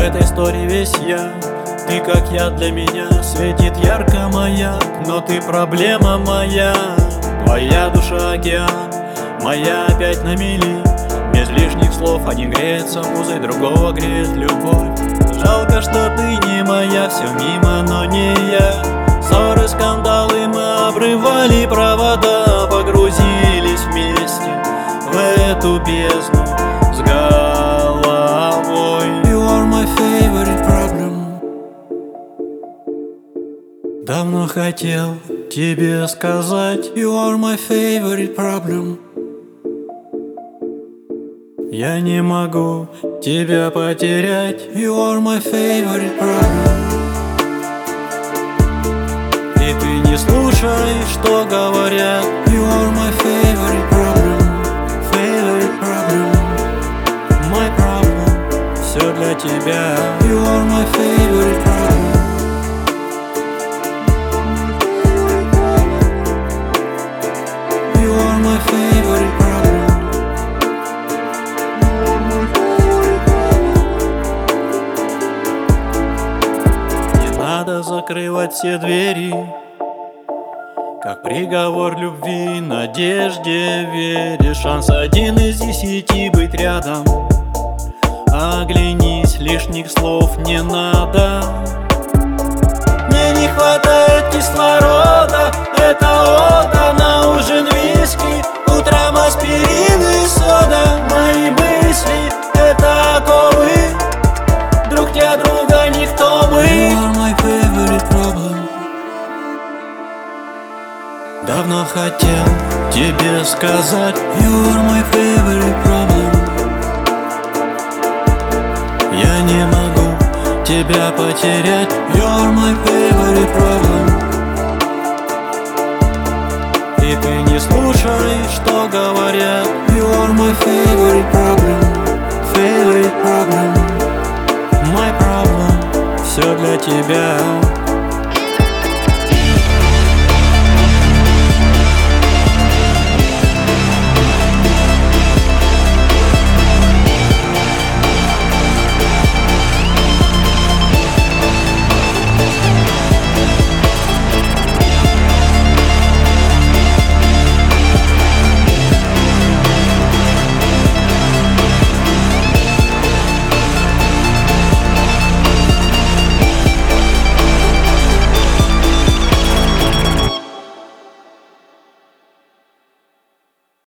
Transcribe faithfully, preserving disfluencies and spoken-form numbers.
этой истории весь я. Ты как я для меня, светит ярко маяк, но ты проблема моя. Твоя душа океан, моя опять на мели. Без лишних слов один греется музой, другого греет любовь. Жалко, что ты не моя, все мимо, но не я. Ссоры, скандалы, мы обрывали провода, погрузились вместе в эту бездну с головой. You are my favorite problem. Давно хотел тебе сказать, you are my favorite problem. Я не могу тебя потерять, you are my favorite problem. И ты не слушай, что говорят, you are my favorite problem. Favorite problem, my problem, все для тебя, you are my favorite problem. You are my favorite problem. Надо закрывать все двери, как приговор любви, надежде, вере. Шанс один из десяти быть рядом. Оглянись, лишних слов не надо. Мне не хватает кислорода, это ода на ужин виски, утром аспирин и сода. Мои мысли — это оковы, друг тебя друга никто бы. You are my favorite problem. Давно хотел тебе сказать, you are my favorite problem. Я не могу тебя потерять, you are my favorite problem. И ты не слушай, что говорят, you are my favorite problem. Favorite problem, my problem, все для тебя.